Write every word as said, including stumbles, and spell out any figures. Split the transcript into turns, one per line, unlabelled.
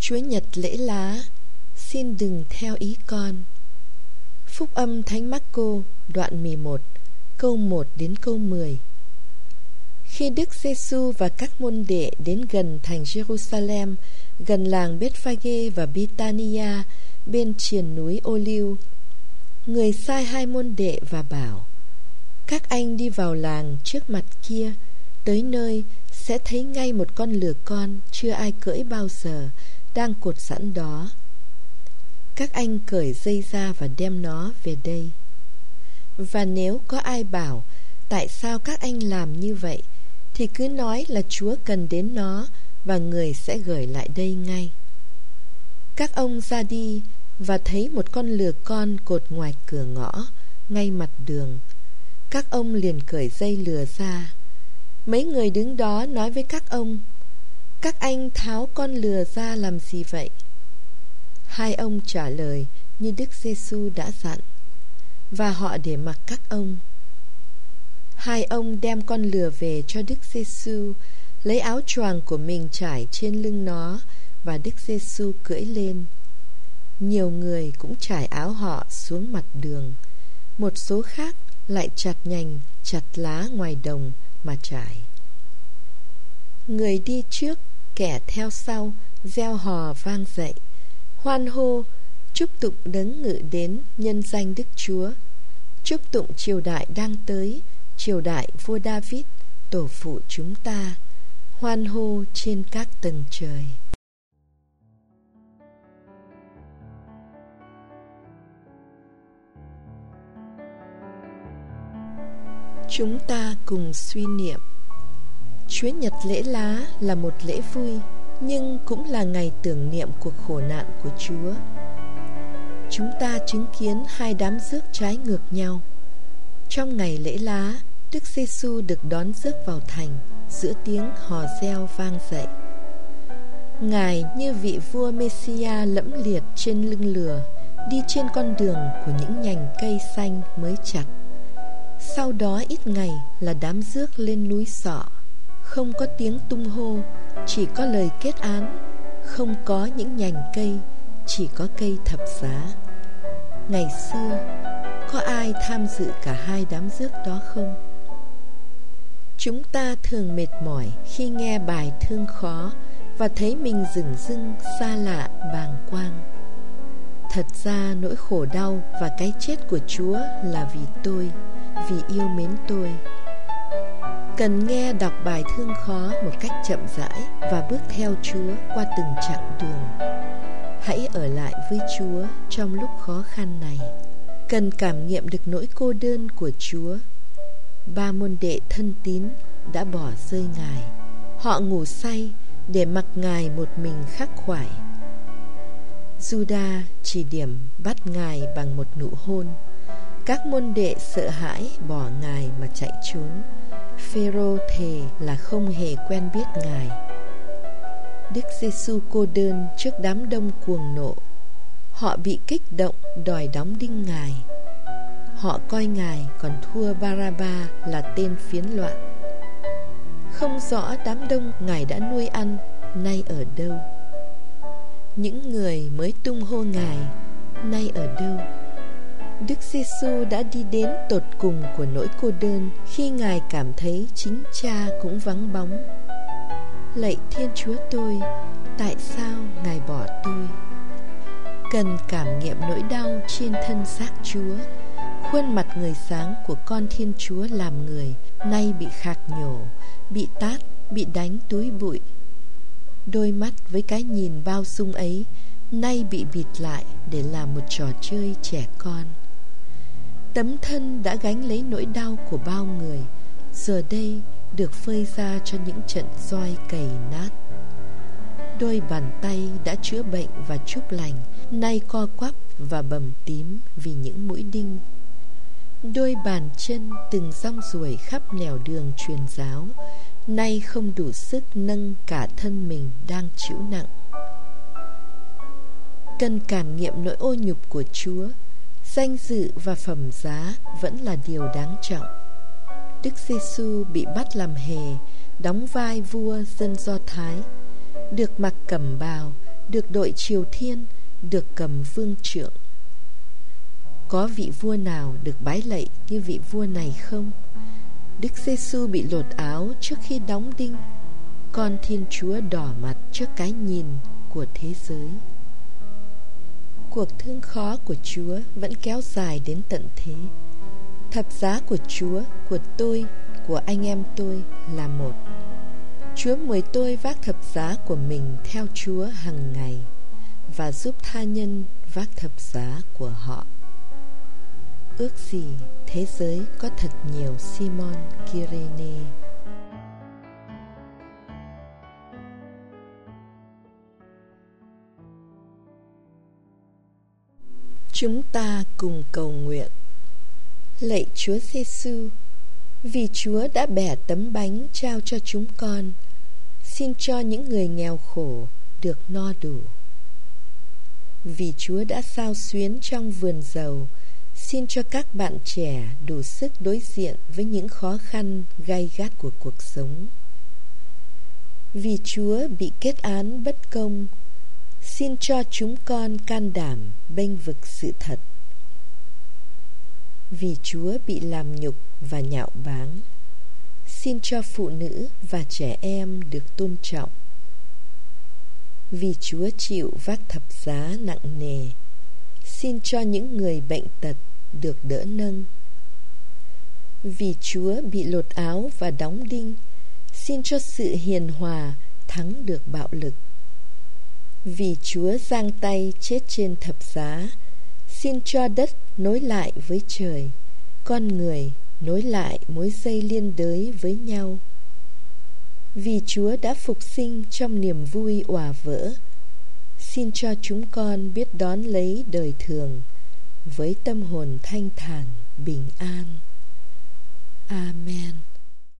Chúa Nhật lễ lá, xin đừng theo ý con. Phúc âm Thánh Mác-cô, đoạn mười một, câu một đến câu mười. Khi Đức Giê-xu và các môn đệ đến gần thành Jerusalem, gần làng Bethphage và Bethania, bên triền núi Ô-liu, người sai hai môn đệ và bảo: các anh đi vào làng trước mặt kia, tới nơi sẽ thấy ngay một con lừa con chưa ai cưỡi bao giờ, đang cột sẵn đó. Các anh cởi dây ra và đem nó về đây. Và nếu có ai bảo tại sao các anh làm như vậy, thì cứ nói là Chúa cần đến nó, và người sẽ gửi lại đây ngay. Các ông ra đi và thấy một con lừa con cột ngoài cửa ngõ, ngay mặt đường. Các ông liền cởi dây lừa ra. Mấy người đứng đó nói với các ông: các anh tháo con lừa ra làm gì vậy? Hai ông trả lời như Đức Giê-xu đã dặn, và họ để mặc các ông. Hai ông đem con lừa về cho Đức Giê-xu, lấy áo choàng của mình trải trên lưng nó, và Đức Giê-xu cưỡi lên. Nhiều người cũng trải áo họ xuống mặt đường, một số khác lại chặt nhành, chặt lá ngoài đồng mà trải. Người đi trước, kẻ theo sau, reo hò vang dậy, hoan hô, chúc tụng đấng ngự đến nhân danh Đức Chúa, chúc tụng triều đại đang tới, triều đại vua David, tổ phụ chúng ta, hoan hô trên các tầng trời. Chúng ta cùng suy niệm. Chúa Nhật lễ lá là một lễ vui, nhưng cũng là ngày tưởng niệm cuộc khổ nạn của Chúa. Chúng ta chứng kiến hai đám rước trái ngược nhau. Trong ngày lễ lá, Đức Giê-xu được đón rước vào thành giữa tiếng hò reo vang dậy. Ngài như vị vua Mê-si-a lẫm liệt trên lưng lừa, đi trên con đường của những nhành cây xanh mới chặt. Sau đó ít ngày là đám rước lên núi Sọ. Không có tiếng tung hô, chỉ có lời kết án. Không có những nhành cây, chỉ có cây thập giá. Ngày xưa, có ai tham dự cả hai đám rước đó không? Chúng ta thường mệt mỏi khi nghe bài thương khó và thấy mình dửng dưng, xa lạ, bàng quang. Thật ra nỗi khổ đau và cái chết của Chúa là vì tôi, vì yêu mến tôi. Cần nghe đọc bài thương khó một cách chậm rãi và bước theo Chúa qua từng chặng đường. Hãy ở lại với Chúa trong lúc khó khăn này. Cần cảm nghiệm được nỗi cô đơn của Chúa. Ba môn đệ thân tín đã bỏ rơi Ngài. Họ ngủ say để mặc Ngài một mình khắc khoải. Giuđa chỉ điểm bắt Ngài bằng một nụ hôn. Các môn đệ sợ hãi bỏ Ngài mà chạy trốn. Phêrô thề là không hề quen biết Ngài. Đức Giê-xu cô đơn trước đám đông cuồng nộ. Họ bị kích động đòi đóng đinh Ngài. Họ coi Ngài còn thua Ba-ra-ba là tên phiến loạn. Không rõ đám đông Ngài đã nuôi ăn nay ở đâu. Những người mới tung hô Ngài nay ở đâu? Đức Giê-xu đã đi đến tột cùng của nỗi cô đơn khi Ngài cảm thấy chính Cha cũng vắng bóng. Lạy Thiên Chúa tôi, tại sao Ngài bỏ tôi? Cần cảm nghiệm nỗi đau trên thân xác Chúa. Khuôn mặt người sáng của con Thiên Chúa làm người nay bị khạc nhổ, bị tát, bị đánh túi bụi. Đôi mắt với cái nhìn bao dung ấy nay bị bịt lại để làm một trò chơi trẻ con. Tấm thân đã gánh lấy nỗi đau của bao người, giờ đây được phơi ra cho những trận roi cày nát. Đôi bàn tay đã chữa bệnh và chúc lành nay co quắp và bầm tím vì những mũi đinh. Đôi bàn chân từng rong ruổi khắp nẻo đường truyền giáo nay không đủ sức nâng cả thân mình đang chịu nặng. Cần cảm nghiệm nỗi ô nhục của Chúa. Danh dự và phẩm giá vẫn là điều đáng trọng. Đức Giê-xu bị bắt làm hề, đóng vai vua dân Do Thái, được mặc cẩm bào, được đội triều thiên, được cầm vương trượng. Có vị vua nào được bái lạy như vị vua này không? Đức Giêsu bị lột áo trước khi đóng đinh. Con Thiên Chúa đỏ mặt trước cái nhìn của thế giới. Cuộc thương khó của Chúa vẫn kéo dài đến tận thế. Thập giá của Chúa, của tôi, của anh em tôi là một. Chúa mời tôi vác thập giá của mình theo Chúa hàng ngày và giúp tha nhân vác thập giá của họ. Ước gì thế giới có thật nhiều Simon Kyrene. Chúng ta cùng cầu nguyện. Lạy Chúa Giêsu, vì Chúa đã bẻ tấm bánh trao cho chúng con, xin cho những người nghèo khổ được no đủ. Vì Chúa đã xao xuyến trong vườn dầu, xin cho các bạn trẻ đủ sức đối diện với những khó khăn gay gắt của cuộc sống. Vì Chúa bị kết án bất công, xin cho chúng con can đảm bênh vực sự thật. Vì Chúa bị làm nhục và nhạo báng, xin cho phụ nữ và trẻ em được tôn trọng. Vì Chúa chịu vác thập giá nặng nề, xin cho những người bệnh tật được đỡ nâng. Vì Chúa bị lột áo và đóng đinh, xin cho sự hiền hòa thắng được bạo lực. Vì Chúa giang tay chết trên thập giá, xin cho đất nối lại với trời, con người nối lại mối dây liên đới với nhau. Vì Chúa đã phục sinh trong niềm vui òa vỡ, xin cho chúng con biết đón lấy đời thường với tâm hồn thanh thản, bình an. Amen.